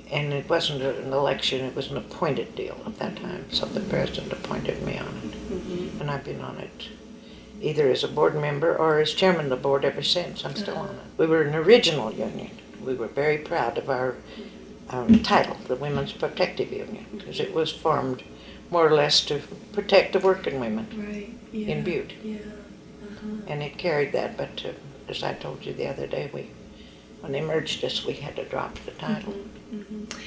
And it wasn't an election, it was an appointed deal at that time. So the president appointed me on it. And I've been on it either as a board member or as chairman of the board ever since. I'm still on it. We were an original union. We were very proud of our title, the Women's Protective Union, because it was formed more or less to protect the working women in Butte. And it carried that, but as I told you the other day, when they merged us, we had to drop the title.